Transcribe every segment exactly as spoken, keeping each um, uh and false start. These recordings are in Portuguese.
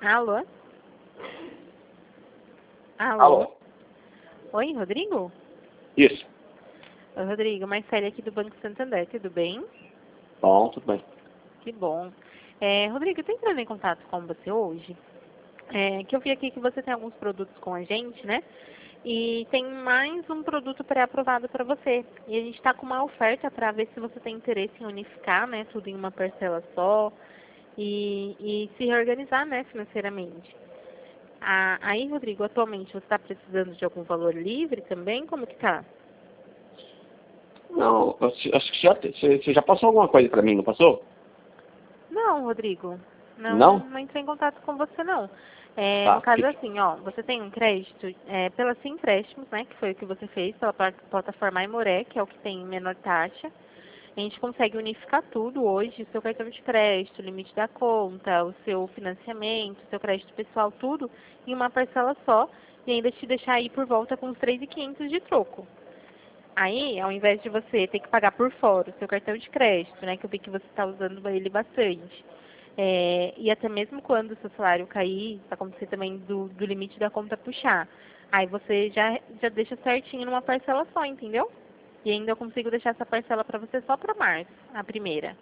Alô? Alô? Alô? Oi, Rodrigo? Isso. Oi, Rodrigo, Marcele aqui do Banco Santander, tudo bem? Bom, tudo bem. Que bom. É, Rodrigo, eu tô entrando em contato com você hoje, é, que eu vi aqui que você tem alguns produtos com a gente, né? E tem mais um produto pré-aprovado para você. E a gente está com uma oferta para ver se você tem interesse em unificar, né, tudo em uma parcela só e, e se reorganizar, né, financeiramente. Ah, aí, Rodrigo, atualmente você está precisando de algum valor livre também? Como que tá? Não, eu acho acho que já, você você já passou alguma coisa pra mim, não passou? Não, Rodrigo. Não, Não? não entrei em contato com você, não. É, no Tá. caso, Que- assim, ó, você tem um crédito é, pela Sim Empréstimos, né, que foi o que você fez pela pla- plataforma Aimoré, que é o que tem menor taxa. A gente consegue unificar tudo hoje, o seu cartão de crédito, o limite da conta, o seu financiamento, o seu crédito pessoal, tudo em uma parcela só e ainda te deixar aí por volta com uns três mil e quinhentos de troco. Aí, ao invés de você ter que pagar por fora o seu cartão de crédito, né, que eu vi que você está usando ele bastante, é, e até mesmo quando o seu salário cair, acontecer também do, do limite da conta puxar, aí você já, já deixa certinho numa parcela só, entendeu? E ainda eu consigo deixar essa parcela para você só para março, a primeira.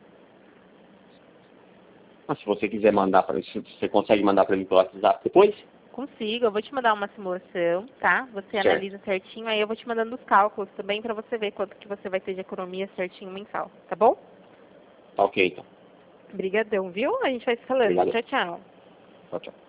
Mas se você quiser mandar para se você consegue mandar para mim pelo WhatsApp depois? Consigo, eu vou te mandar uma simulação, tá? Você Certo. analisa certinho, aí eu vou te mandando os cálculos também para você ver quanto que você vai ter de economia certinho mensal, tá bom? Tá ok, então. Obrigadão, viu? A gente vai se falando. Obrigado. Tchau, tchau. Tchau, tchau.